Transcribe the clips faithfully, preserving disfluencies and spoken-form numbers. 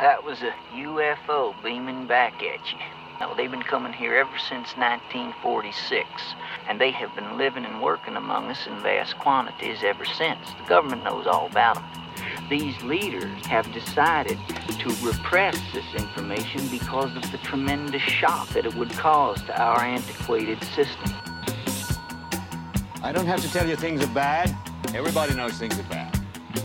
That was a U F O beaming back at you. Now, they've been coming here ever since nineteen forty-six, and they have been living and working among us in vast quantities ever since. The government knows all about them. These leaders have decided to repress this information because of the tremendous shock that it would cause to our antiquated system. I don't have to tell you things are bad. Everybody knows things are bad.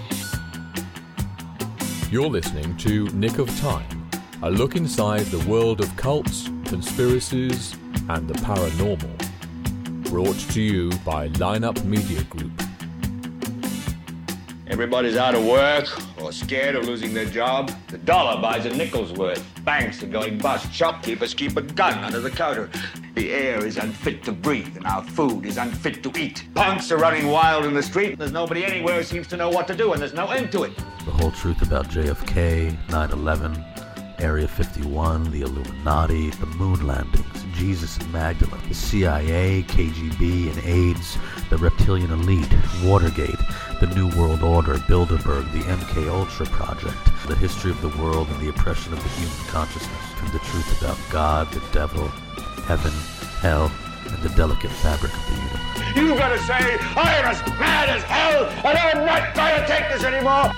You're listening to Nick of Time, a look inside the world of cults, conspiracies, and the paranormal. Brought to you by Lineup Media Group. Everybody's out of work or scared of losing their job. The dollar buys a nickel's worth. Banks are going bust. Shopkeepers keep a gun under the counter. The air is unfit to breathe, and our food is unfit to eat. Punks are running wild in the street. There's nobody anywhere who seems to know what to do, and there's no end to it. The whole truth about J F K, nine eleven, Area fifty-one, the Illuminati, the moon landings, Jesus and Magdalene, the C I A, K G B, and AIDS, the reptilian elite, Watergate, the New World Order, Bilderberg, the M K Ultra Project, the history of the world and the oppression of the human consciousness, and the truth about God, the devil, heaven, hell, and the delicate fabric of the universe. You gotta say, I am as mad as hell, and I'm not gonna take this anymore!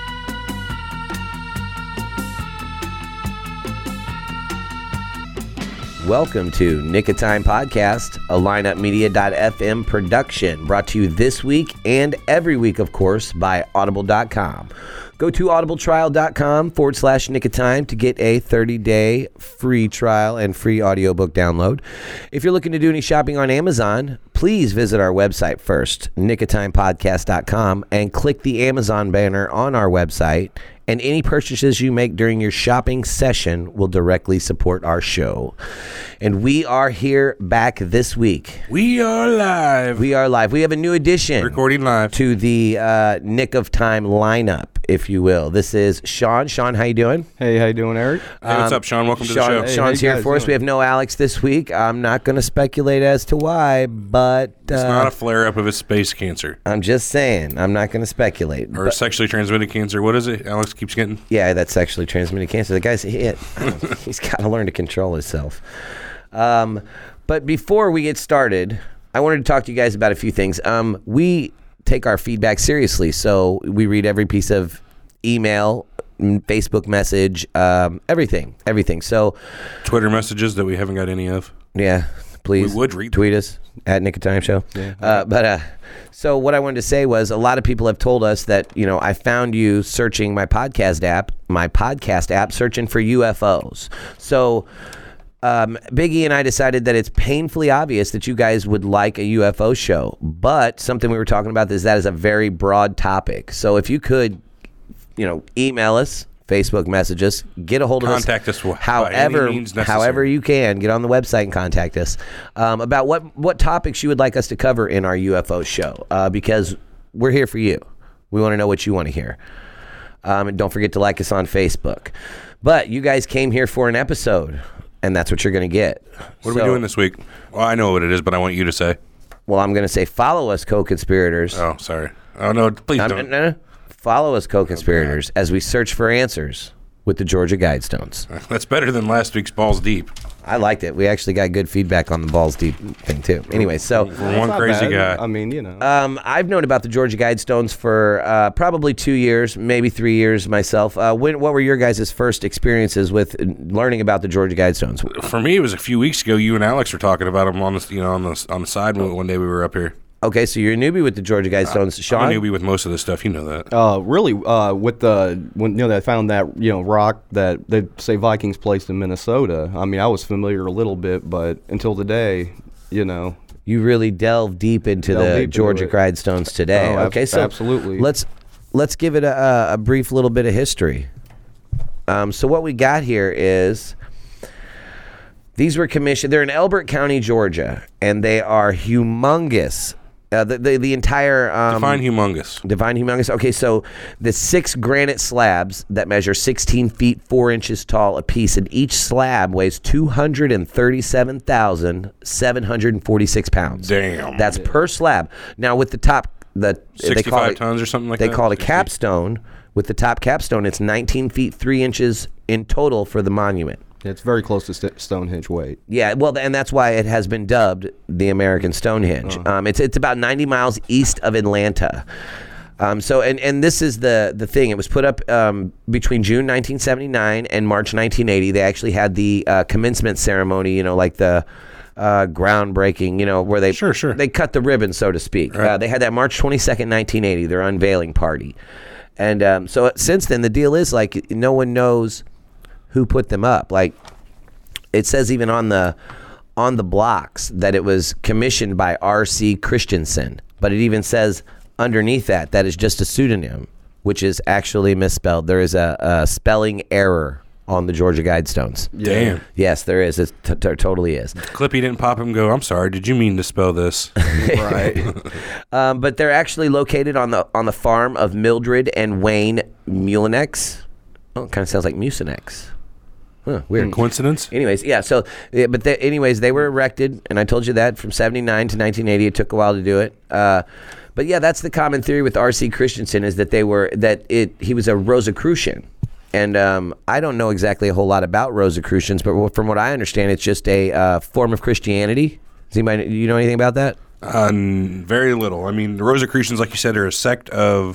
Welcome to Nick of Time Podcast, a lineup media dot f m production, brought to you this week and every week, of course, by audible dot com. Go to audibletrial.com forward slash Nick of Time to get a thirty-day free trial and free audiobook download. If you're looking to do any shopping on Amazon, please visit our website first, nick of time podcast dot com, and click the Amazon banner on our website. And any purchases you make during your shopping session will directly support our show. And we are here back this week. We are live. We are live. We have a new addition. Recording live. To the uh, Nick of Time lineup, if you will. This is Sean. Sean, how you doing? Hey, how you doing, Eric? Hey, what's Um, up, Sean? Welcome Sean, to the show. Hey, Sean's how you here guys for us. doing? We have no Alex this week. I'm not going to speculate as to why, but uh, It's not a flare-up of his space cancer. I'm just saying. I'm not going to speculate. Or But- sexually transmitted cancer. What is it Alex keeps getting? Yeah, that's sexually transmitted cancer. The guy's hit. He's got to learn to control himself. Um, but before we get started, I wanted to talk to you guys about a few things. Um, we take our feedback seriously, so we read every piece of email, m- Facebook message, um, everything, everything. So, Twitter messages that we haven't got any of. yeah, please We would read them. tweet us at Nick of Time Show. Yeah. Uh, but uh, so what I wanted to say was, a lot of people have told us that, you know, I found you searching my podcast app, my podcast app, searching for U F Os. So um, Biggie and I decided that it's painfully obvious that you guys would like a U F O show. But something we were talking about is that is a very broad topic. So if you could, you know, email us, Facebook message us, get a hold of us. Contact us by any however, means necessary. however you can. Get on the website and contact us um, about what, what topics you would like us to cover in our U F O show, uh, because we're here for you. We want to know what you want to hear. Um, and don't forget to like us on Facebook. But you guys came here for an episode, and that's what you're going to get. What are we So- doing this week? Well, I know what it is, but I want you to say. Well, I'm going to say follow us, co-conspirators. Oh, sorry. Oh, no, please Um, don't. no, no. Follow us, co-conspirators, as we search for answers with the Georgia Guidestones. That's better than last week's Balls Deep. I liked it. We actually got good feedback on the Balls Deep thing, too. Anyway, so For That's one not crazy bad. guy. I mean, you know. um, I've known about the Georgia Guidestones for uh, probably two years, maybe three years myself. Uh, when, what were your guys' first experiences with learning about the Georgia Guidestones? For me, it was a few weeks ago. You and Alex were talking about them on the, you know, on the on the side one one day we were up here. Okay, so you're a newbie with the Georgia Guidestones. Sean? I'm a newbie with most of this stuff. You know that. uh, really, uh, with the when you know they found that you know rock that they say Vikings placed in Minnesota. I mean, I was familiar a little bit, but until today, you know. You really delve deep into Delve the deep into Georgia it. Guidestones today. Oh, ab- okay, so absolutely. let's let's give it a, a brief little bit of history. Um, so what we got here is these were commissioned. They're in Elbert County, Georgia, and they are humongous. Uh, the, the the entire um, Define humongous. Divine humongous. Okay, so the six granite slabs that measure sixteen feet four inches tall apiece, and each slab weighs two hundred thirty-seven thousand seven hundred forty-six pounds. Damn. That's per slab. Now with the top, the they call sixty-five it, tons or something like they that? call it a sixty? capstone. With the top capstone, it's nineteen feet three inches in total for the monument. It's very close to St- Stonehenge weight. Yeah, well, and that's why it has been dubbed the American Stonehenge. Uh-huh. Um, it's it's about ninety miles east of Atlanta. Um, so, and, and this is the, the thing. It was put up um, between June nineteen seventy-nine and March nineteen eighty. They actually had the uh, commencement ceremony, you know, like the uh, groundbreaking, you know, where they Sure, sure. they cut the ribbon, so to speak. Right. Uh, they had that March twenty-second, nineteen eighty, their unveiling party. And um, so since then, the deal is like no one knows who put them up. Like it says even on the on the blocks that it was commissioned by R C Christensen, but it even says underneath that that is just a pseudonym, which is actually misspelled. There is a, a spelling error on the Georgia Guidestones. Damn. Yes, there is. It t- t- totally is. Clippy didn't pop him and go, I'm sorry, did you mean to spell this? Right. Um, but they're actually located on the on the farm of Mildred and Wayne Mulinex. Oh, it kind of sounds like Mucinex. Huh, weird. Coincidence? Anyways, yeah. So, yeah, but they, anyways, they were erected, and I told you that from seventy-nine to nineteen eighty. It took a while to do it. Uh, but yeah, that's the common theory with R C Christensen is that they were that it he was a Rosicrucian, and um, I don't know exactly a whole lot about Rosicrucians, but from what I understand, it's just a uh, form of Christianity. Does anybody, you know anything about that? Um, very little. I mean, the Rosicrucians, like you said, are a sect of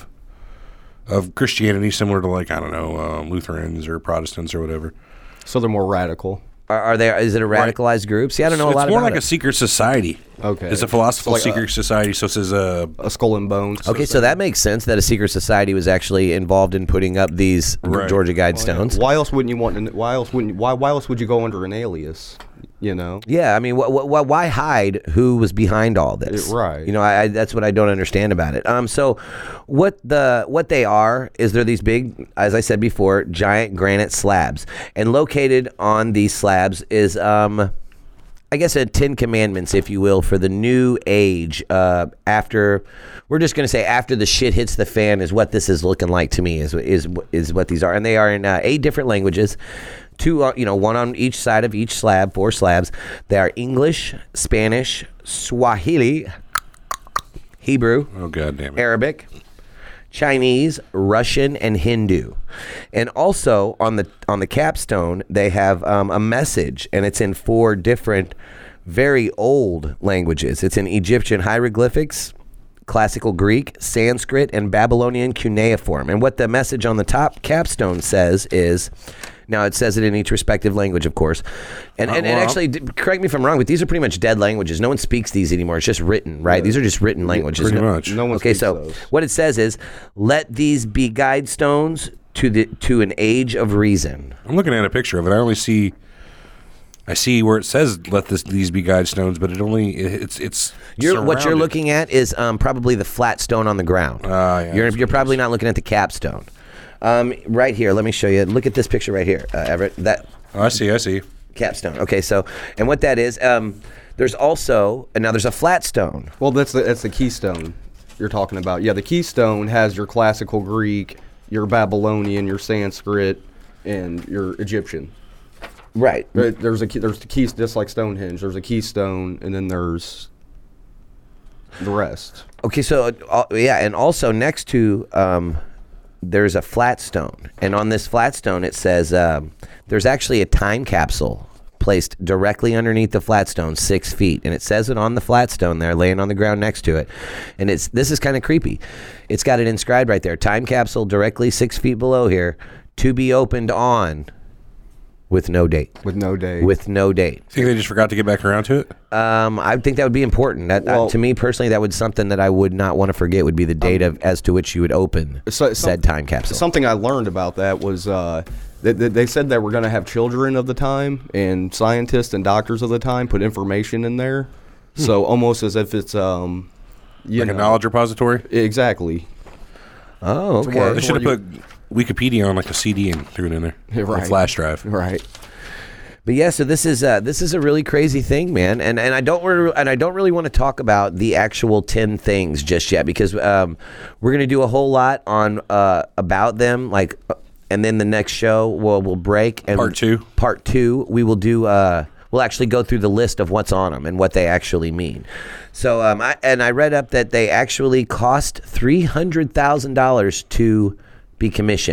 of Christianity, similar to like I don't know um, Lutherans or Protestants or whatever. So they're more radical. Are, are there? Is it a radicalized group? See, I don't know So a lot it's more about like it. a secret society. Okay. It's a philosophical So like secret a- society. So it says, uh, A skull and bones. Okay, so that makes sense that a secret society was actually involved in putting up these Right. Georgia Guidestones. Why else wouldn't you want? An, why else wouldn't? Why why else would you go under an alias? You know. Yeah, I mean, wh- wh- why hide who was behind all this? Yeah, right. You know, I, I, that's what I don't understand about it. Um, so what the what they are is they're these big, as I said before, giant granite slabs, and located on these slabs is um. I guess a Ten Commandments, if you will, for the new age. Uh, after, we're just going to say after the shit hits the fan is what this is looking like to me. Is is is what these are, and they are in uh, eight different languages. Two, uh, you know, one on each side of each slab. Four slabs. They are English, Spanish, Swahili, Hebrew, oh god damn it, Arabic, Chinese, Russian, and Hindu. And also on the on the capstone, they have um, a message, and it's in four different, very old languages. It's in Egyptian hieroglyphics, Classical Greek, Sanskrit, and Babylonian cuneiform. And what the message on the top capstone says is, now it says it in each respective language, of course. And, Uh, and, and well- actually, d- correct me if I'm wrong, but these are pretty much dead languages. No one speaks these anymore. It's just written, right? These are just written languages. pretty No- much. No one Okay, speaks so those. what it says is, let these be guide stones to the to an age of reason. I'm looking at a picture of it. I only see, I see where it says "Let this these be guide stones," but it only it, it's it's. You're, what you're surrounded. looking at is um, probably the flat stone on the ground. Ah, yeah, you're that's you're what it probably is. not looking at the capstone. Um, right here, let me show you. Look at this picture right here, uh, Everett. That Oh, I see. I see. capstone. Okay, so and what that is, um, there's also and now there's a flat stone. Well, that's the, that's the keystone you're talking about. Yeah, the keystone has your classical Greek, your Babylonian, your Sanskrit, and your Egyptian. Right. There- There's a key, there's the keys just like Stonehenge. There's a keystone, and then there's the rest. Okay, so uh, yeah, and also next to um, there's a flat stone, and on this flat stone it says um, there's actually a time capsule placed directly underneath the flat stone, six feet, and it says it on the flat stone there, laying on the ground next to it, and it's this is kind of creepy. It's got it inscribed right there, time capsule directly six feet below here, to be opened on, with no date. With no date. With no date. Think they just forgot to get back around to it? Um, I think that would be important. That, Well- uh, to me personally, that would something that I would not want to forget would be the date of as to which you would open So- said some- time capsule. Something I learned about that was uh, they, they they said that we're going to have children of the time, and scientists and doctors of the time put information in there. So almost as if it's um, you Like know, a knowledge repository? Exactly. Oh, To where- They okay. should have put Wikipedia on like a C D and threw it in there. Yeah, On a right. flash drive. Right. But yeah, so this is uh, this is a really crazy thing, man, and and I don't re- and I don't really want to talk about the actual ten things just yet because um, we're gonna do a whole lot on uh, about them, like, uh, and then the next show we'll we'll break and Part two. Part two, we will do. Uh, we'll actually go through the list of what's on them and what they actually mean. So, um, I, and I read up that they actually cost three hundred thousand dollars to be commissioned.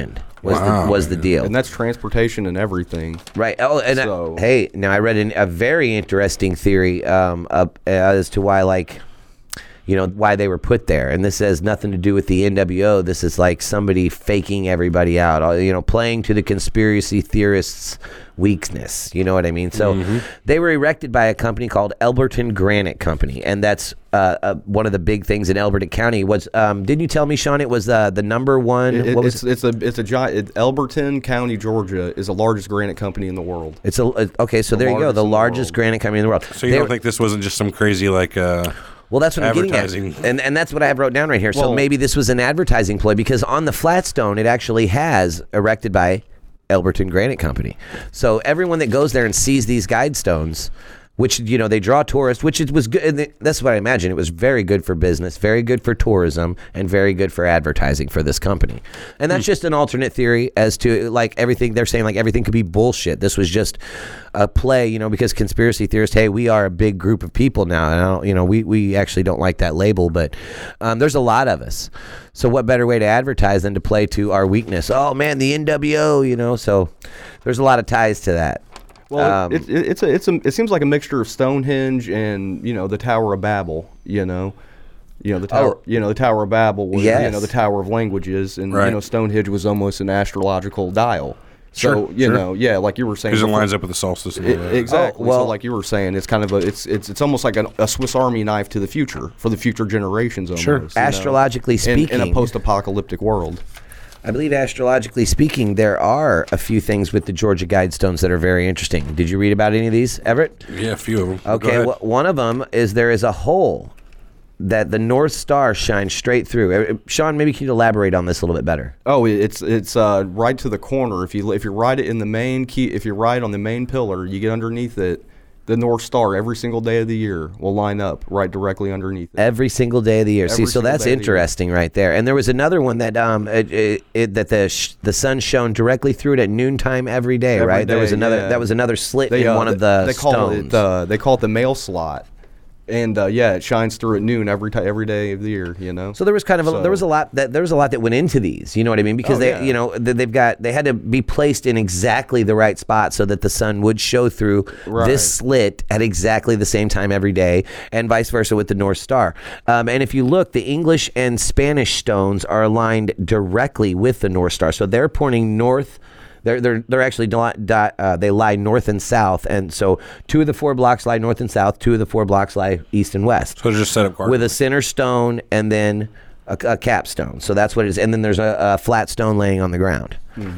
was Wow. the was the deal. And that's transportation and everything. Right. Oh, and So- uh, hey, now I read an, a very interesting theory um, uh, as to why, like, you know, why they were put there. And this has nothing to do with the N W O. This is like somebody faking everybody out, uh, you know, playing to the conspiracy theorists' weakness. You know what I mean? So Mm-hmm. they were erected by a company called Elberton Granite Company. And that's uh, uh, one of the big things in Elberton County was, um, didn't you tell me, Sean, it was uh, the number one? It, what it's was it's a it's a giant. It, Elberton County, Georgia, is the largest granite company in the world. It's a, uh, okay, so The there you go, largest the in the largest world. granite company in the world. So you They don't were- think this wasn't just some crazy like uh Well, that's what I'm getting at. advertising. And, and that's what I have wrote down right here. so Well- maybe this was an advertising ploy because on the Flatstone, it actually has erected by Elberton Granite Company. So everyone that goes there and sees these guide stones, which, you know, they draw tourists, which it was good. And they- that's what I imagine. It was very good for business, very good for tourism, and very good for advertising for this company. And that's just an alternate theory as to, like, everything. They're saying, like, everything could be bullshit. This was just a play, you know, because conspiracy theorists, hey, we are a big group of people now. And I don't, you know, we, we actually don't like that label, but um, there's a lot of us. So what better way to advertise than to play to our weakness? Oh, man, the N W O, you know. So there's a lot of ties to that. Well, Um, it, it, it's a it's a it seems like a mixture of Stonehenge and, you know, the Tower of Babel. You know, you know the Tower. Oh. You know the Tower of Babel was you Yes. know the Tower of Languages, and Right. you know Stonehenge was almost an astrological dial. Sure, So you sure. know, yeah, like you were saying, because it before- lines up with the solstice. And I- all that. exactly. Oh, well- so like you were saying, it's kind of a it's it's it's almost like a, a Swiss Army knife to the future for the future generations. Almost, Sure. you know, Astrologically in, in a speaking- post-apocalyptic world. I believe astrologically speaking, there are a few things with the Georgia Guidestones that are very interesting. Did you read about any of these, Everett? Yeah, a few of them. Go Okay, ahead. well, one of them is there is a hole that the North Star shines straight through. Uh, Sean, maybe can you elaborate on this a little bit better? Oh, it's it's uh, right to the corner. If you if you ride it in the main key, if you ride on the main pillar, you get underneath it. The North Star every single day of the year will line up right directly underneath it. Every single day of the year. See, Every so single that's day of the year. interesting right there. And there was another one that um it, it, it, that the sh- the sun shone directly through it at noontime every day, Every right? there was day, another yeah. that was another slit They, in uh, one of the they call stones. it uh, they call it the mail slot, and uh, yeah, it shines through at noon every ti every day of the year. You know. So there was kind of a, So- there was a lot that there was a lot that went into these. You know what I mean? Because Oh, they yeah. you know th- they've got they had to be placed in exactly the right spot so that the sun would show through Right. this slit at exactly the same time every day, and vice versa with the North Star. Um, and if you look, the English and Spanish stones are aligned directly with the North Star, so they're pointing north. They're they're they're actually di- di- uh, they lie north and south, and so two of the four blocks lie north and south. Two of the four blocks lie east and west So just set up card. with a center stone and then a, a capstone. So that's what it is. And then there's a, a flat stone laying on the ground.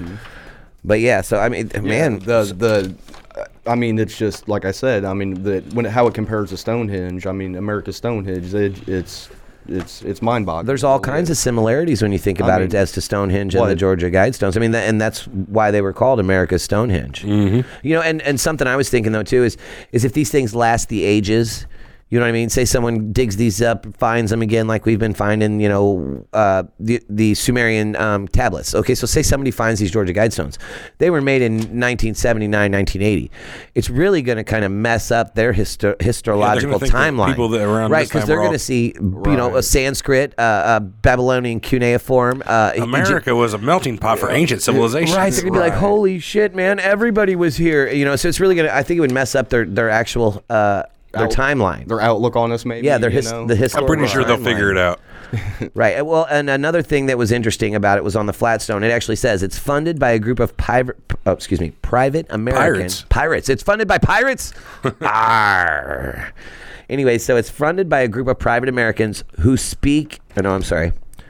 But yeah, so I mean, man, the the I mean, it's just like I said. I mean, the when it, how it compares to Stonehenge. I mean, America's Stonehenge. It, it's it's it's mind-boggling. there's all kinds of similarities when you think about it mean, as to Stonehenge and the what- Georgia Guidestones. I mean, that, and that's why they were called America's Stonehenge. Mm-hmm. You know, and, and something I was thinking though too is is if these things last the ages. You know what I mean? Say someone digs these up, finds them again, like we've been finding, you know, uh, the the Sumerian um, tablets. Okay, so say somebody finds these Georgia Guidestones. They were made in nineteen seventy-nine, nineteen eighty. It's really going to kind of mess up their histo- historiological think that timeline. people that around right, this because time they're were going all- to see, you know, a Right. Sanskrit, uh, uh, Babylonian cuneiform. Uh, Egypt- America was a melting pot for ancient civilizations. Right, they're gonna be like, "Holy shit, man! Everybody was here." You know, so it's really gonna. I think it would mess up their their actual uh, their Out- timeline. their outlook on us. Maybe. Yeah, their you his, know? the I'm historical. pretty sure they'll timeline. figure it out. Right. Well, and another thing that was interesting about it was on the Flatstone. It actually says it's funded by a group of private, oh, excuse me, private American Pirates. pirates. It's funded by pirates. Arr. Anyway, so it's funded by a group of private Americans who speak. Oh, no, I'm sorry.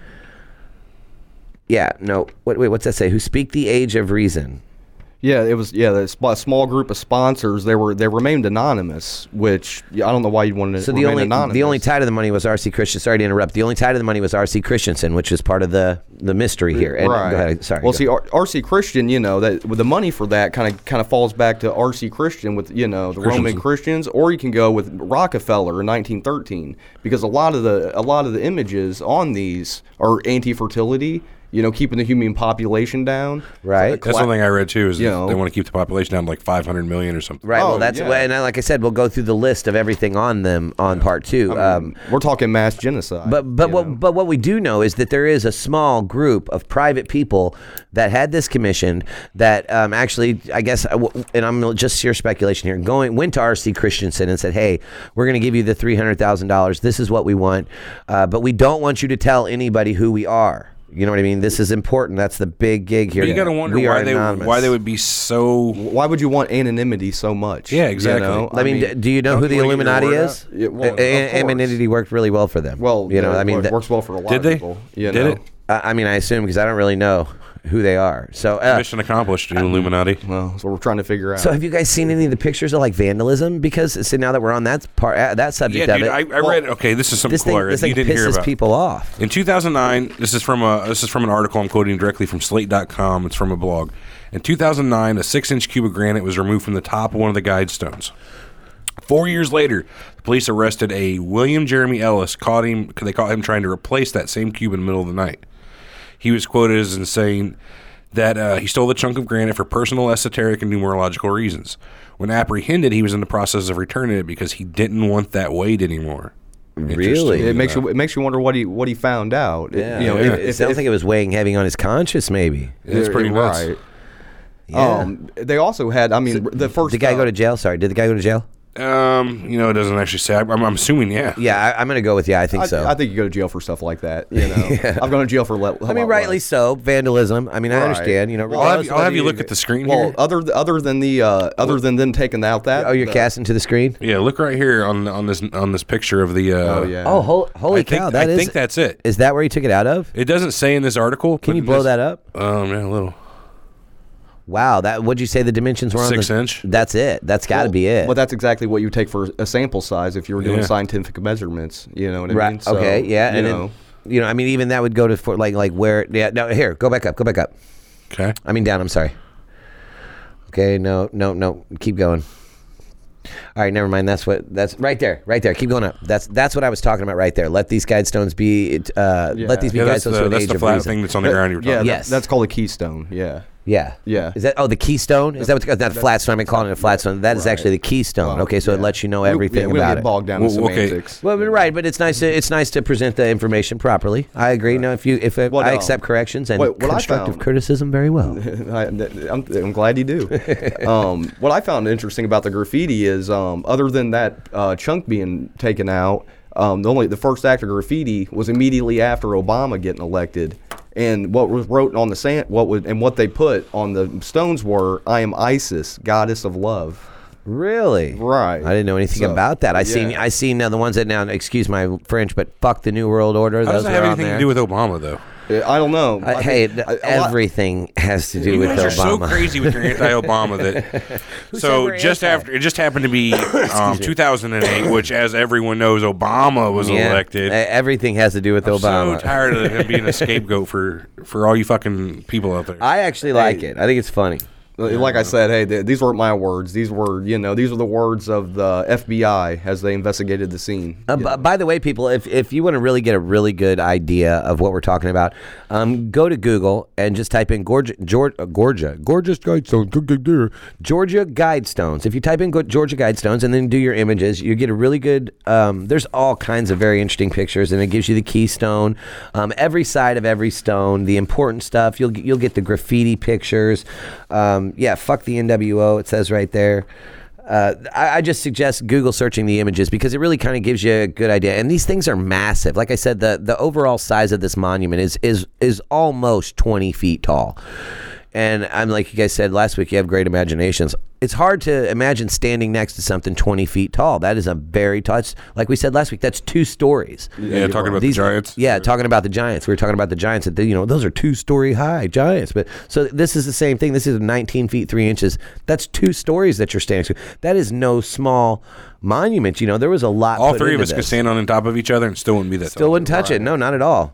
Yeah. No. Wait. Wait. What's that say? Who speak the age of reason. Yeah, it was. Yeah, the sp- small group of sponsors. They were. They remained anonymous, which yeah, I don't know why you'd want to So the remain only anonymous. the only tie to the money was R C Christian. Sorry to interrupt. The only tie to the money was R C Christensen, which is part of the the mystery here. And, right. Go ahead. Sorry. Well, go. see, R- R.C. Christian, you know, that with the money for that kind of kind of falls back to R C. Christian with you know the Roman Christensen. Christians, or you can go with Rockefeller in nineteen thirteen because a lot of the a lot of the images on these are anti-fertility. you know, keeping the human population down. Right. That's one thing I read too. Is You that know. they want to keep the population down to like five hundred million or something. Right. Oh, well, that's yeah. and I- like I said, we'll go through the list of everything on them on part two. um, We're talking mass genocide. But but you what know. but what we do know is that there is a small group of private people that had this commissioned that um, actually I guess uh, w- and I'm just sheer speculation here going went to R C Christensen and said, hey, we're going to give you the three hundred thousand dollars. This is what we want, uh, but we don't want you to tell anybody who we are. You know what I mean? This is important. That's the big gig here. But you got to wonder We are why they anonymous. why they would be so. Why would you want anonymity so much? Yeah, exactly. You know? I mean, d- do you know don't who the you wanna get your Illuminati word is? out? Yeah, well, A- of a- course. anonymity worked really well for them. well, you know, uh, I mean, it that- works well for a lot Did of they? people. You Did know? it? I I mean, I assume because I don't really know who they are. So, uh, Mission accomplished, you Illuminati. Well, that's what we're trying to figure out. so have you guys seen any of the pictures of like vandalism? Because so now that we're on that part, uh, that subject Yeah, of dude. it, I, I well, read. Okay, this is something this thing, cool I read this that thing you didn't hear pisses about. people off. In two thousand nine, this is from a this is from an article I'm quoting directly from Slate dot com. It's from a blog. In two thousand nine, a six-inch cube of granite was removed from the top of one of the guide stones. Four years later, the police arrested a William Jeremy Ellis. Caught him. They caught him trying to replace that same cube in the middle of the night. He was quoted as in saying that uh, he stole the chunk of granite for personal, esoteric, and numerological reasons. When apprehended, he was in the process of returning it because he didn't want that weight anymore. Really? Interesting. it makes you it makes you wonder what he what he found out. It- Yeah, you know, it, if, it if, sounds if- like it was weighing heavy on his conscience. Maybe. It's pretty nuts. right. Yeah. Um, they also had. I mean, the first. Did the guy uh, go to jail? Sorry, did the guy go to jail? Um, you know, it doesn't actually say. I'm, I'm assuming, yeah. Yeah, I, I'm going to go with yeah. I think I, so. I think you go to jail for stuff like that. You know, I've gone to jail for. Le- I mean, rightly so. Vandalism. I mean, I Right. understand. You know, I'll have, regardless you- of I'll have whether you look at the screen Well, here. other other than the uh, other than them taking out that. Oh, you're the, casting to the screen. Yeah, look right here on on this on this picture of the. Uh, Oh yeah. Oh, hol- holy I think, cow! That I is. think that's it. Is that where he took it out of? It doesn't say in this article. Can but you in blow this- that up? Um, yeah, a little. Wow, that. What'd you say the dimensions were on? Six the, inch. That's it. That's got to Well, be it. Well, that's exactly what you take for a sample size if you were doing Yeah. scientific measurements. You know what I right. mean? So, okay. Yeah. You And know, then, you know, I mean, even that would go to for like like where? Yeah. No. Here, go back up. Go back up. Okay. I mean down. I'm sorry. Okay. No. No. No. Keep going. All right, never mind. That's what. That's right there. Right there. Keep going up. That's that's what I was talking about right there. Let these guide stones be. Uh, Yeah. Let these be Yeah, guide that's stones the, to an that's age the of flat reason. thing that's on the ground you were talking yeah, about. that- Yes. that's called a keystone. Yeah. Yeah. Yeah. Is that oh the keystone? Is that what's not the flat stone? I've been calling it a flat stone. That is Right. actually the keystone. Well, okay, so it yeah. lets you know We- everything yeah, we don't about get it. bogged down in Well, okay. semantics. Well, but right, but it's nice to it's nice to present the information properly. I agree. No, if you if uh, What, I um, accept corrections and what- what I constructive found- criticism very well. I, I'm, I'm glad you do. um, what I found interesting about the graffiti is, um, other than that uh, chunk being taken out, um, the only the first act of graffiti was immediately after Obama getting elected, and what was wrote on the sand, what was and what they put on the stones were, "I am Isis, goddess of love." Really? Right. I didn't know anything So, about that. I seen yeah. I seen uh, the ones that now excuse my French, but fuck the New World Order. How Those does that are have on anything there. to do with Obama, though? Uh, I don't know. Uh, I hey, think- th- a- a lot- everything has to do You with guys are so Obama. crazy with your anti-Obama that. said so we're just anti? after it just happened to be um, two thousand eight, which, as everyone knows, Obama was Yeah, elected. e- everything has to do with I'm Obama. so tired of him being a scapegoat for for all you fucking people out there. I actually like it. I think it's funny. Like I said, hey, th- these weren't my words. These were, you know, these are the words of the F B I as they investigated the scene. Uh, b- by the way, people, if, if you want to really get a really good idea of what we're talking about, um, go to Google and just type in Georgia, Georgia, uh, Georgia, gorgeous Guidestones, Georgia Guidestones. If you type in go- Georgia Guidestones and then do your images, you get a really good. Um, there's all kinds of very interesting pictures, and it gives you the keystone, um, every side of every stone, the important stuff. You'll you'll get the graffiti pictures. Um, yeah, fuck the N W O. It says right there. Uh, I, I just suggest Google searching the images because it really kind of gives you a good idea. And these things are massive. Like I said, the the overall size of this monument is is is almost twenty feet tall. And I'm like you guys said last week, you have great imaginations. It's hard to imagine standing next to something twenty feet tall. That is a very tall. it's- Like we said last week, that's two stories. yeah, talking about These- the Giants. Yeah, talking about the Giants. We were talking about the Giants. That they, you know, those are two-story high Giants. But so this is the same thing. This is nineteen feet three inches. That's two stories that you're standing to. That is no small monument. You know, there was a lot. All put three of into us could this. stand on top of each other and still wouldn't be that. Still tall. wouldn't touch it. No, not at all.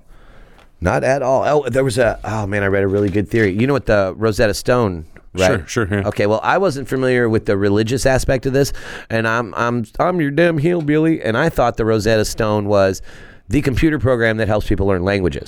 Not at all. Oh, there was a. Oh man, I read a really good theory. You know what the Rosetta Stone. Right. Sure, sure, yeah. Okay, well, I wasn't familiar with the religious aspect of this, and I'm I'm I'm your damn hillbilly, and I thought the Rosetta Stone was the computer program that helps people learn languages.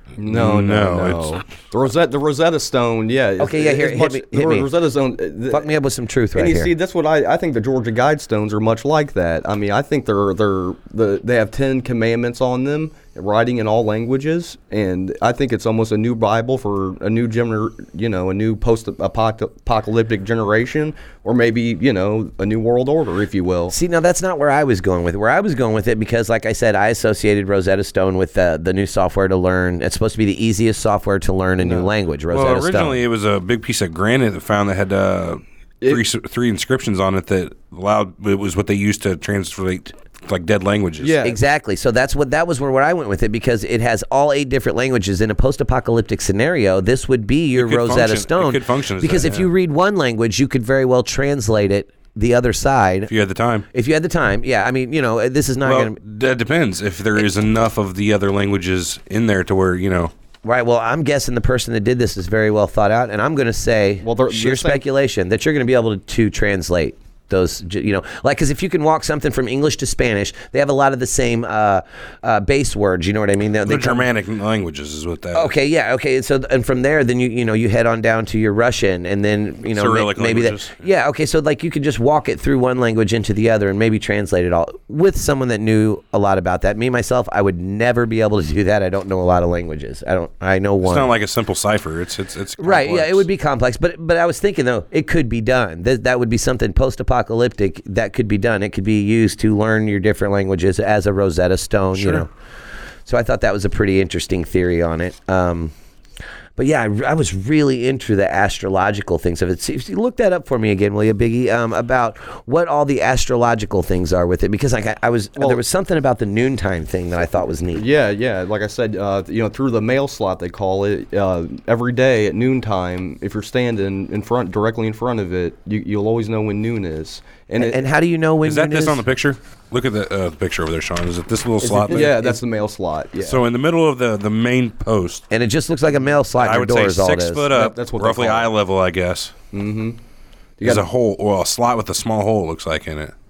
No, no, No, no. it's- The Rosetta, the Rosetta Stone, yeah. is- Okay, yeah, here, is hit much- me- the hit me. Rosetta Stone. uh, the- Fuck me up with some truth right and you here. see, that's what I, I think the Georgia Guidestones are much like that. I mean, I think they're they're the they have ten commandments on them, writing in all languages, and I think it's almost a new Bible for a new gener, you know, a new post-apocalyptic generation, or maybe you know a new world order, if you will. See, now that's not where I was going with it. Where I was going with it, because like I said, I associated Rosetta Stone with uh, the new software to learn. It's supposed to be the easiest software to learn a new language, Rosetta Well, originally Stone. it was a big piece of granite that found that had uh, three s- three inscriptions on it that allowed. It was what they used to translate like dead languages. Yeah. Exactly. So that's what that was where, where I went with it, because it has all eight different languages. In a post-apocalyptic scenario, this would be your could Rosetta function- it Stone. could function as because that, if yeah. you read one language, you could very well translate it the other side. If you had the time. If you had the time, yeah. I mean, you know, this is not Well, going to. that depends. If there is enough of the other languages in there to where, you know. Right. Well, I'm guessing the person that did this is very well thought out, and I'm going to say, Well, they're- sheer they're saying- speculation that you're going to be able to, to translate those, j- you know, like, because if you can walk something from English to Spanish, they have a lot of the same uh, uh, base words. You know what I mean? They, The they come- Germanic languages is what that Okay, yeah, okay. So, and from there, then you you know you head on down to your Russian, and then you know Cyrillic may- maybe that. languages. Yeah, okay. So like you could just walk it through one language into the other, and maybe translate it all with someone that knew a lot about that. Me myself, I would never be able to do that. I don't know a lot of languages. I don't. I know one. It's not like a simple cipher. It's it's it's Right, yeah, complex. it would be complex, but but I was thinking though it could be done. That that would be something post-apocalyptic that could be done. It could be used to learn your different languages as a Rosetta Stone. You Sure. know, so I thought that was a pretty interesting theory on it. Um, but yeah, I, I was really into the astrological things of it. See, see, look that up for me again, will you, Biggie? Um, about what all the astrological things are with it, because like I, I was Well- there was something about the noontime thing that I thought was neat. Yeah, yeah. Like I said, uh, you know, through the mail slot they call it. Uh, every day at noontime, if you're standing in front, directly in front of it, you, you'll always know when noon is. And, it, And how do you know when? Is that noon this is? on the picture? Look at the uh, picture over there, Sean. Is it this little slot? there? yeah, that's the mail slot. Yeah. So in the middle of the, the main post, And it just looks like a mail slot in I your would door say is all it six is. foot up, That- that's what they roughly call it. eye level, I guess. you There's got a hole, well, a slot with a small hole. It looks like in it.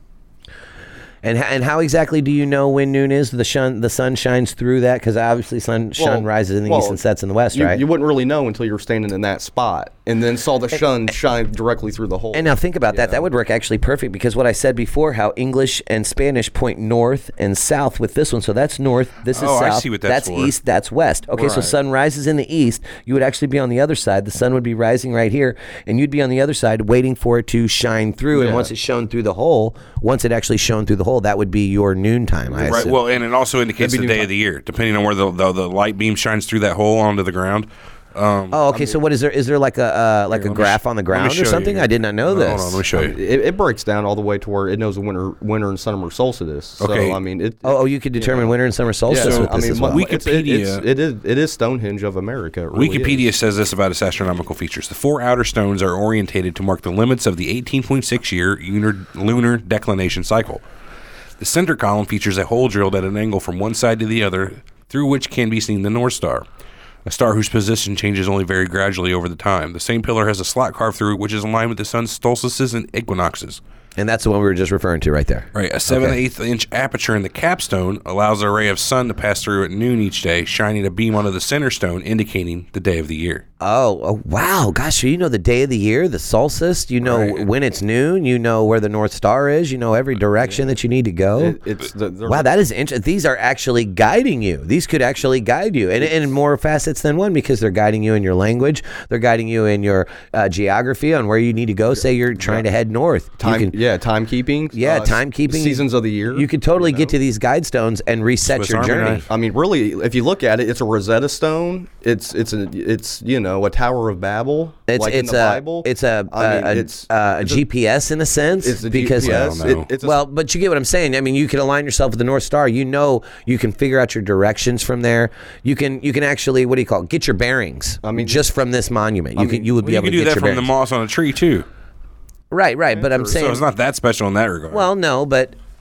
And h- and how exactly do you know when noon is? The sun the sun shines through that, because obviously sun sun Well- rises in the well, east and sets in the west, you, right? you wouldn't really know until you were standing in that spot, and then saw the sun shine directly through the hole. And now think about that. That would work actually perfect, because what I said before, how English and Spanish point north and south with this one. So that's north. This is Oh, I south. see what that's for. east. That's west. Okay, so Right. sun rises in the east. You would actually be on the other side. The sun would be rising right here, and you'd be on the other side waiting for it to shine through. And Yeah. once it's shone through the hole, once it actually shone through the hole, that would be your noontime. I Right. assume. Well, and it also indicates the That'd be day noontime. of the year, depending on where the, the the light beam shines through that hole onto the ground. Um, Oh, okay. so what is there? Is there like a uh, like Here, a let me graph sh- on the let me ground show or you something? here. I did not know Hold this. on, let me show you. it, it breaks down all the way to where it knows the winter, winter and summer solstice. So Okay. I mean, it. Oh, oh, you could determine winter and summer solstice yeah, with I this mean, as well. we- it's, it, it's, Wikipedia- it is it is Stonehenge of America. It really Wikipedia is. says this about its astronomical features. The four outer stones are orientated to mark the limits of the eighteen point six year lunar, lunar declination cycle. The center column features a hole drilled at an angle from one side to the other, through which can be seen the North Star, a star whose position changes only very gradually over the time. The same pillar has a slot carved through it, which is aligned with the sun's solstices and equinoxes. And that's the one we were just referring to right there. Right, a seven eighths inch aperture in the capstone allows a ray of sun to pass through at noon each day, shining a beam onto the center stone, indicating the day of the year. Oh, oh, wow. Gosh, so you know the day of the year, the solstice. You know Right. when it's noon. You know where the North Star is. You know every direction that you need to go. It, it's the, there's- Wow, that is interesting. These are actually guiding you. These could actually guide you, and in more facets than one, because they're guiding you in your language. They're guiding you in your uh, geography on where you need to go. Say you're trying to head north. You time. can- yeah, timekeeping. Yeah, uh, timekeeping. Seasons of the year. You could totally you get know? to these guide stones and reset Swiss your Army journey. knife. I mean, really, if you look at it, it's a Rosetta Stone. It's it's a it's you know a Tower of Babel. It's like it's in the a Bible. it's a I mean, a, it's a, a it's a- G P S in a sense, It's a because G P S. I don't know. It- it's a- well, but you get what I'm saying. I mean, you can align yourself with the North Star. You know, you can figure out your directions from there. You can you can actually what do you call it? Get your bearings. I I mean, just from this monument, you I can mean, you would be Well, you able can to do get that your from the bearings. moss on a tree, too. Right, right. But I'm saying, So it's not that special in that regard. well, no, but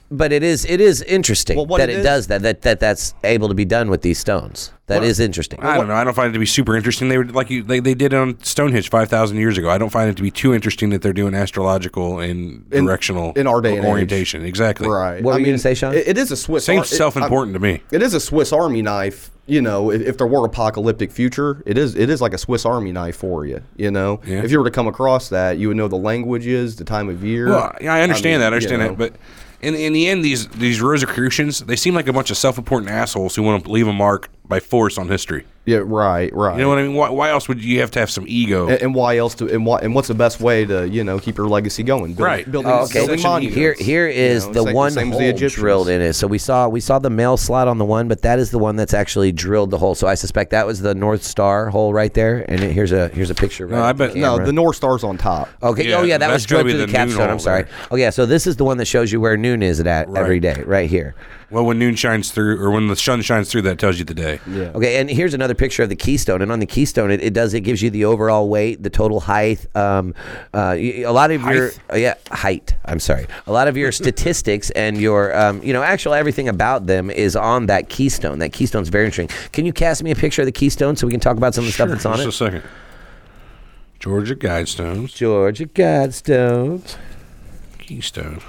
but it is it is interesting Well, what that it it, is- does that, that that that's able to be done with these stones. That is interesting. I don't know. I don't find it to be super interesting. They were like you, they, they did on Stonehenge five thousand years ago. I don't find it to be too interesting that they're doing astrological and In- directional in our day and age. orientation. Exactly. Right. What were I you mean, gonna say, Sean? It, it is a Swiss. Seems ar- it- self-important to me. It is a Swiss Army knife. You know, if, if there were apocalyptic future, it is it is like a Swiss Army knife for you. You know, Yeah. if you were to come across that, you would know the languages, the time of year. Well, yeah, I understand mean, that. I understand you that, know. but in in the end, these these Rosicrucians, they seem like a bunch of self-important assholes who want to leave a mark by force on history. Yeah, right, right. You know what I mean? Why, why else would you have to have some ego? and, and why else to and what and what's the best way to you know keep your legacy going? Build, Right. Building, Oh, okay. building Such an monuments. Here, here is You know, the same- one same as hole the Egyptians. drilled in it. So we saw we saw the mail slot on the one, but that is the one that's actually drilled the hole. So I suspect that was the North Star hole right there. And it- here's a here's a picture. Right No, I at the bet- No, camera. the North Star's on top. Okay. Yeah, oh yeah, that that's was gotta drilled be through the, the noon capstone. I'm hole sorry. there. Oh yeah, so this is the one that shows you where noon is at Right. every day, right here. Well, when noon shines through, or when the sun shines through, that tells you the day. Yeah. Okay, and here's another picture of the keystone, and on the keystone, it, it does it gives you the overall weight, the total height. Um, uh, y- a lot of your Height? uh, yeah height. I'm sorry, a lot of your statistics and your um, you know actual everything about them is on that keystone. That keystone's very interesting. Can you cast me a picture of the keystone so we can talk about some of the stuff that's on Just it? a second. Georgia Guidestones, Georgia Guidestones. Keystone.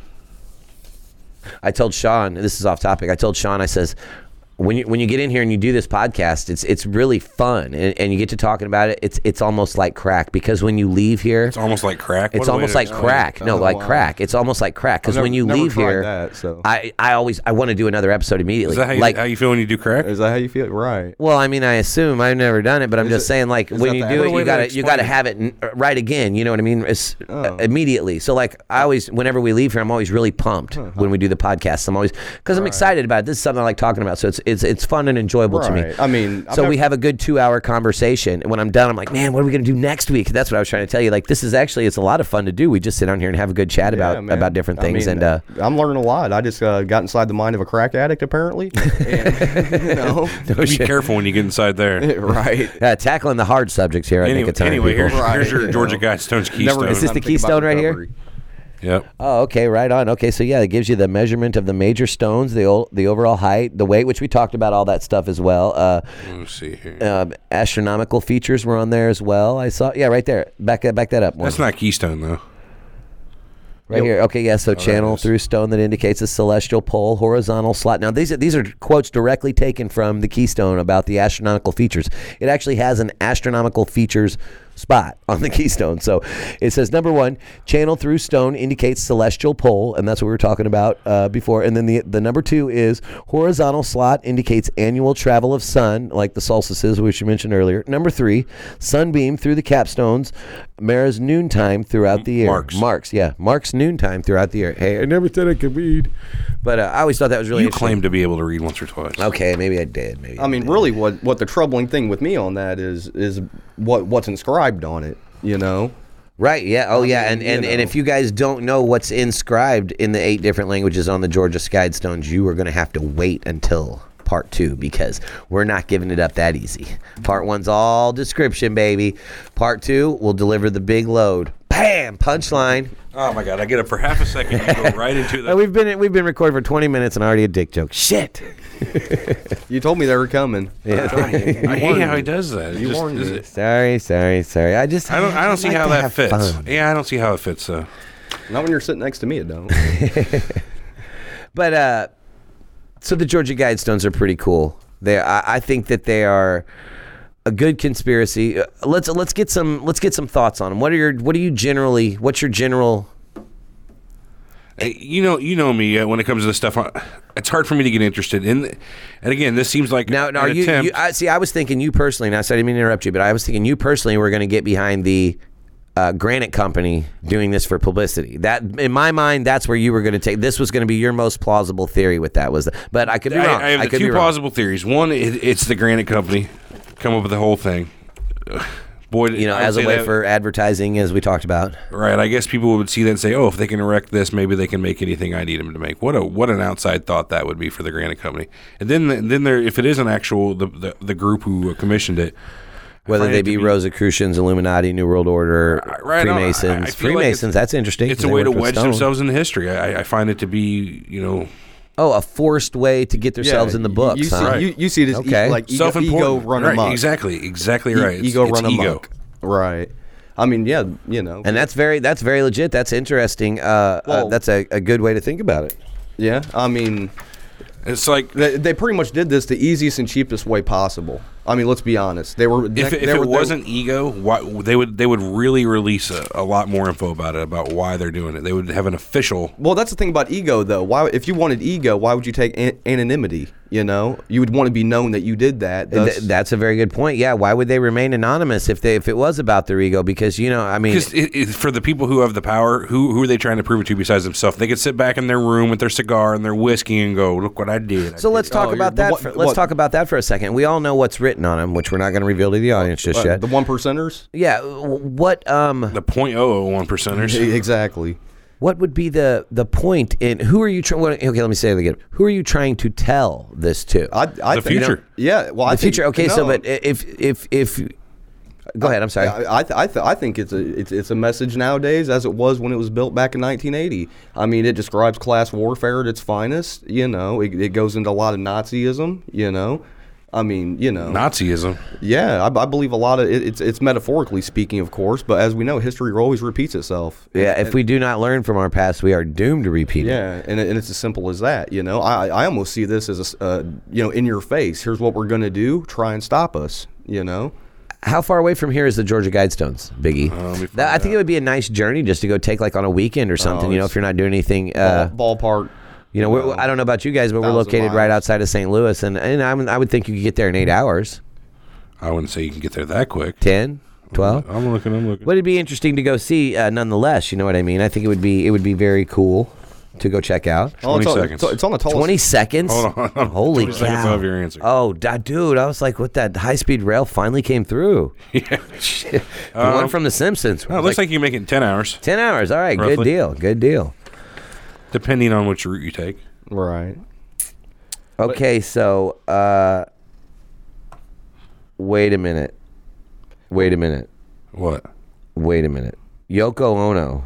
I told Sean, this is off topic. I told Sean, I says, when you when you get in here and you do this podcast, it's it's really fun, and, and you get to talking about it. It's it's almost like crack because when you leave here, It's almost like crack. it's What a way almost to like explain it. crack. No, Oh, like wow. crack. It's almost like crack because I've when you never- leave never tried here, that, so. I I always I want to do another episode immediately. Is that how you, like, how you feel when you do crack? Is that how you feel? Right. well, I mean, I assume I've never done it, but I'm Is just it- saying, like, is when that you the do actual it, way you to gotta you gotta explain it? have it n- uh, right again. You know what I mean? It's, uh, Oh. immediately. So, like, I always, whenever we leave here, I'm always really pumped when we do the podcast. I'm always because I'm excited about it. This is something I like talking about, so it's it's it's fun and enjoyable to me. Right. I mean, I've so never- we have a good two hour conversation. And when I'm done, I'm like, man, what are we gonna do next week? That's what I was trying to tell you. Like, this is actually it's a lot of fun to do. We just sit down here and have a good chat Yeah, about man. about different I things. mean, and uh, I'm learning a lot. I just uh, got inside the mind of a crack addict, apparently. And, you know, Be careful when you get inside there. right. uh, tackling the hard subjects here. I Anyway, think it's time. anyway here's, people. here's your Right. Georgia Guidestones Keystone. Never Is this the time to think about keystone right here? recovery. Yep. Oh, okay, right on. Okay, so yeah, it gives you the measurement of the major stones, the o- the overall height, the weight, which we talked about all that stuff as well. Uh, Let me see here. um, astronomical features were on there as well. I saw, yeah, right there. Back that, back that up. More. That's not Keystone though. Right here. Okay, yeah. So channel is. through stone that indicates a celestial pole, horizontal slot. Now these are, these are quotes directly taken from the Keystone about the astronomical features. It actually has an astronomical features spot on the Keystone. So it says number one, channel through stone indicates celestial pole, and that's what we were talking about uh, before. And then the the number two is horizontal slot indicates annual travel of sun, like the solstices, which you mentioned earlier. Number three, sunbeam through the capstones, Mara's noontime throughout the year. Marks. Marks, yeah, marks noontime throughout the year. Hey, I never said I could read, but uh, I always thought that was really You interesting. claim to be able to read once or twice. Okay, maybe I did. Maybe I mean, did. really, what what the troubling thing with me on that is is what what's inscribed on it. You know. Right, yeah. Oh, yeah. And, mean, and, you and know. if you guys don't know what's inscribed in the eight different languages on the Georgia Guidestones, you are going to have to wait until part two because we're not giving it up that easy. Part one's all description, baby. Part two will deliver the big load. Bam! Punchline. Oh my God! I get up for half a second. You go right into Uh, the. we've been we've been recording for twenty minutes and already a dick joke. Shit. You told me they were coming. I hate how he does that. It You just- warned is me. it- Sorry, sorry, sorry. I just I don't. I don't see like how to that have fits. fun. Yeah, I don't see how it fits though. Not when you're sitting next to me, it don't. But uh, so the Georgia Guidestones are pretty cool. They, I, I think that they are a good conspiracy. Uh, let's let's get some let's get some thoughts on them. What are your what do you generally? What's your general? Hey, You know, you know me. Uh, when it comes to this stuff, I- it's hard for me to get interested in. And again, this seems like Now, an now are you, attempt. you I, see, I was thinking you personally. Now, sorry, I didn't mean to interrupt you, but I was thinking you personally were going to get behind the uh, Granite Company doing this for publicity. That, in my mind, that's where you were going to take. This was going to be your most plausible theory with that. Was, the, but I could be wrong. I, I have the could two be wrong. plausible theories. One, it, it's the Granite Company come up with the whole thing. Ugh, Boy, You know, I would as a say way that- for advertising, as we talked about. right. I guess people would see that and say, "Oh, if they can erect this, maybe they can make anything I need them to make." What a what an outside thought that would be for the Granite Company. And then then there, if it is an actual the the, the group who commissioned it, Whether find they it to be Rosicrucians, Illuminati, New World Order, Right, right on. Freemasons. I- I feel like Freemasons, it's- that's interesting. It's 'cause a they way to worked with wedge stone. themselves into history. I, I find it to be, you know, Oh, a forced way to get themselves in the books. You, you see, huh? you, you see it as Okay. e- like ego, self-important. ego run right, amok. Exactly, exactly E- right. It's- ego it's run ego. amok. Right. I mean, yeah, you know. And that's very that's very legit. That's interesting. Uh, uh, Well- that's a, a good way to think about it. Yeah, I mean, It's like they, they pretty much did this the easiest and cheapest way possible. I mean, let's be honest. They were if, they, if they it were, they- wasn't ego, why, they would they would really release a, a lot more info about it, about why they're doing it. They would have an official. Well, that's the thing about ego, though. Why, if you wanted ego, why would you take an- anonymity? You know, you would want to be known that you did that. Th- Thus, that's a very good point. Yeah, why would they remain anonymous if they if it was about their ego? Because you know, I mean, Because it, it, for the people who have the power, who who are they trying to prove it to besides themselves? They could sit back in their room with their cigar and their whiskey and go, "Look what I did." so let's talk Oh, about you're- that. the what- For, let's what- talk about that for a second. We all know what's written on them, which we're not going to reveal to the audience just uh, yet. the one percenters. Yeah, w- what um the point oh oh one percenters. Exactly. what would be the the point in who are you trying? Okay, let me say it again. Who are you trying to tell this to? I, I The think, future. Yeah. Well, I the think- future. Okay, so no. but if if if go ahead. I'm sorry. I I, th- I, th- I think it's a it's, it's a message nowadays as it was when it was built back in nineteen eighty. I mean, it describes class warfare at its finest. You know, it, it goes into a lot of Nazism. You know, I mean, you know, Nazism. yeah, I, I believe a lot of it, it's it's metaphorically speaking, of course, but as we know, history always repeats itself. Yeah, if we do not learn from our past, we are doomed to repeat it. Yeah, and, it- and it's as simple as that. You know, I I almost see this as a s- uh, you know, in your face. Here's what we're gonna do. Try and stop us. You know. How far away from here is the Georgia Guidestones, Biggie? Uh, let me That- I find think it would be a nice journey just to go take like on a weekend or something. you know, it's- if you're not doing anything. Uh, Ball, ballpark. you know, we're, I don't know about you guys, but we're thousand located right miles. outside of Saint Louis, and and I, would- I would think you could get there in eight hours, I wouldn't say you can get there that quick. ten, twelve. I'm looking. I'm looking. But it'd be interesting to go see, uh, nonetheless. You know what I mean? I think it would be it would be very cool to go check out. Oh, it's twenty on- seconds. It's, it's on the tallest. Twenty seconds. Hold on, hold on. Holy twenty seconds cow! of your answer. Oh, da- dude, I was like, what? That high speed rail finally came through. Yeah. The one Um, from The Simpsons. Oh, it looks like you make it in ten hours, ten hours. All right, good Roughly. deal. Good deal. depending on which route you take. Right. Okay, so uh, wait a minute. Wait a minute. What? Wait a minute. Yoko Ono,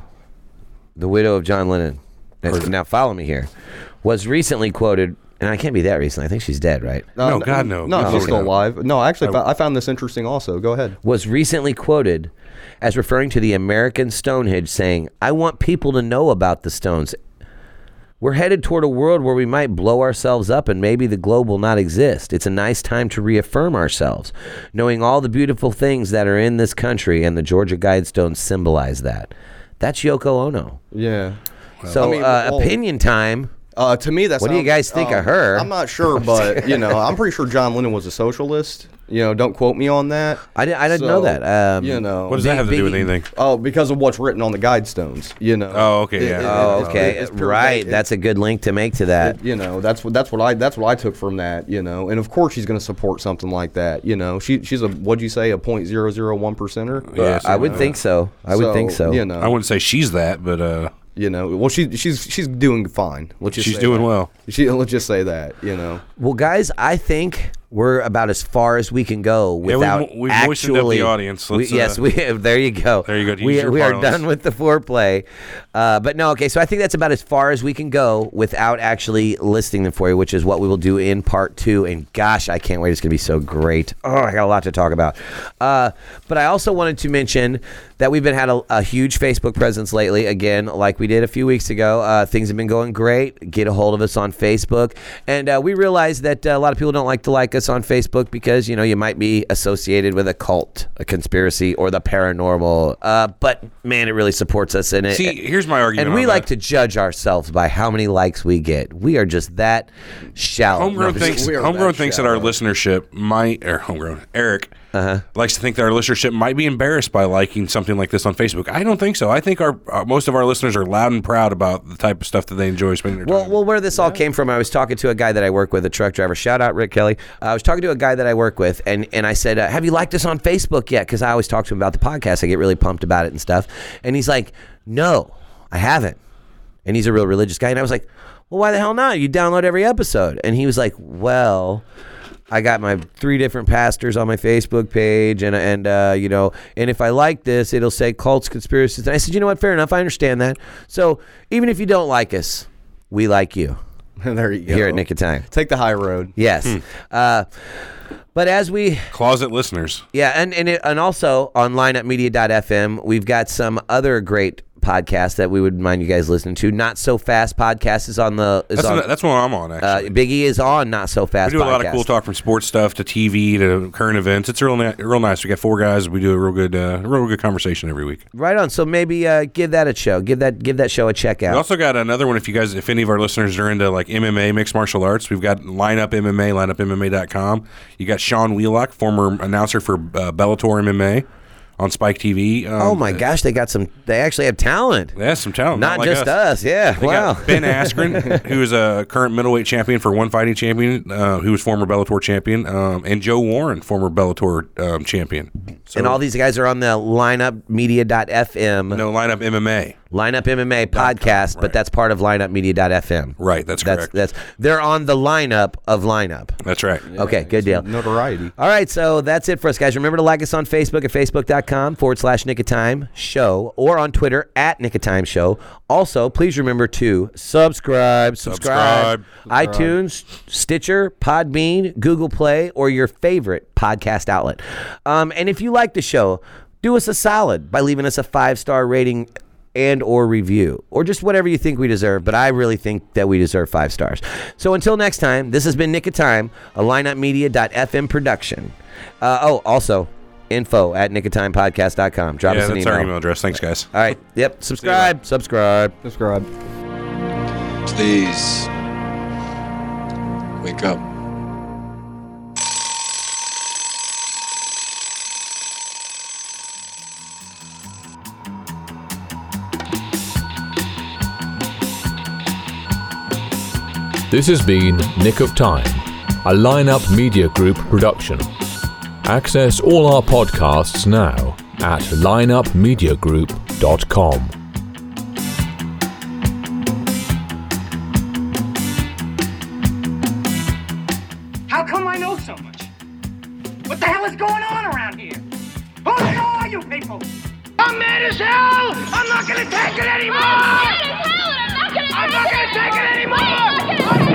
the widow of John Lennon. Now, now follow me here. Was recently quoted, and I can't be that recent. I think she's dead, right? No, God, no. No, No, she's still no. alive. No, actually, I, fo- I found this interesting also. Go ahead. Was recently quoted as referring to the American Stonehenge, saying, "I want people to know about the stones. We're headed toward a world where we might blow ourselves up and maybe the globe will not exist. It's a nice time to reaffirm ourselves, knowing all the beautiful things that are in this country, and the Georgia Guidestones symbolize that." That's Yoko Ono. Yeah. So, I mean, uh, well- opinion time. Uh, to me, that's What do you guys think of her? I'm not sure, but you know, I'm pretty sure John Lennon was a socialist. You know, don't quote me on that. I, di- I didn't So, know that. Um, you know, What does that have to do with Biggie- anything? oh, because of what's written on the guidestones. You know. Oh, okay, yeah. Oh, it's- okay. it's pure- Right. it- That's a good link to make to that. it- you know, that's what that's what I that's what I took from that. You know, and of course she's going to support something like that. You know, she she's a what'd you say a point zero zero one percenter. Yeah, I would something think so. I would think so. You know, I wouldn't say she's that, but uh, you know, well she she's she's doing fine. Let's just she's say doing that. well. She let's just say that. You know. Well, guys, I think we're about as far as we can go Yeah, without we've- we've moistened up actually. the audience. we, Let's, yes, uh, we. There you go. there you go. Use We, your we are parlance. done with the foreplay, uh, but no. Okay, so I think that's about as far as we can go without actually listing them for you, which is what we will do in part two. And gosh, I can't wait! It's going to be so great. Oh, I got a lot to talk about. Uh, but I also wanted to mention that we've been had a, a huge Facebook presence lately. Again, like we did a few weeks ago, uh, things have been going great. Get a hold of us on Facebook, and uh, we realize that uh, a lot of people don't like to like us on Facebook because, you know, you might be associated with a cult, a conspiracy, or the paranormal. Uh, but man, it really supports us in it. See, here's my argument. And we on like that. to judge ourselves by how many likes we get. We are just that shallow. Homegrown No, thinks we are Homegrown that thinks that our shallow. listenership might, or Homegrown Eric Uh-huh. likes to think that our listenership might be embarrassed by liking something like this on Facebook. I don't think so. I think our uh, most of our listeners are loud and proud about the type of stuff that they enjoy spending their Well, time. well, where this all came from, I was talking to a guy that I work with, a truck driver. Shout out Rick Kelly. Uh, I was talking to a guy that I work with, and, and I said, uh, have you liked us on Facebook yet? Because I always talk to him about the podcast. I get really pumped about it and stuff. And he's like, no, I haven't. And he's a real religious guy. And I was like, well, why the hell not? You download every episode. And he was like, well, I got my three different pastors on my Facebook page, and and uh, you know, and if I like this, it'll say cults, conspiracies. And I said, you know what? Fair enough. I understand that. So even if you don't like us, we like you. There you go. Here at Nick of Time. Take the high road. Yes. Hmm. Uh, but as we Closet listeners. yeah, and and it, and also on line up media dot f m, we've got some other great podcasts that we would mind you guys listening to. Not So Fast podcast is on the is That's, on, what, that's what I'm on, uh, actually. Biggie is on Not So we Fast. do a lot of podcast. cool talk from sports stuff to T V to current events. It's real, ni- real nice. We got four guys. We do a real good, uh, real good conversation every week. Right on. So maybe uh, give that a show. Give that give that show a check out. We also got another one. If you guys, if any of our listeners are into like M M A, mixed martial arts, we've got Lineup M M A, lineup M M A dot com. You got Sean Wheelock, former announcer for uh, Bellator M M A on Spike T V. Um, oh my gosh, they got some. They actually have talent. They have some talent. Not like just us. Yeah. They Wow. got Ben Askren, who is a current middleweight champion for One Fighting Champion, uh, who was former Bellator champion, um, and Joe Warren, former Bellator um, champion. So, and all these guys are on the lineup media dot f m. no Lineup M M A. Lineup M M A podcast, right. but that's part of lineup media dot f m. Right, that's That's correct. that's they're on the lineup of lineup. That's right. Okay, good deal. Notoriety. All right, so that's it for us, guys. Remember to like us on Facebook at facebook dot com forward slash Nick of Time Show or on Twitter at Nick of Time Show. Also, please remember to subscribe, subscribe, Subscribe. iTunes, Stitcher, Podbean, Google Play, or your favorite podcast outlet. Um, and if you like the show, do us a solid by leaving us a five-star rating and or review, or just whatever you think we deserve, but I really think that we deserve five stars. So until next time, this has been Nick of Time, a lineup media dot f m production. Uh, oh, also, info at nick of time podcast dot com. Drop Yeah, us an that's email. our email address. Thanks, guys. All right, yep, subscribe, subscribe. Subscribe. Please wake up. This has been Nick of Time, a Lineup Media Group production. Access all our podcasts now at lineup media group dot com. How come I know so much? What the hell is going on around here? Who the hell are you people? I'm mad as hell! I'm not gonna take it anymore! I'm mad as hell and I'm not gonna I'm not take gonna it take it anymore! anymore! I'm not gonna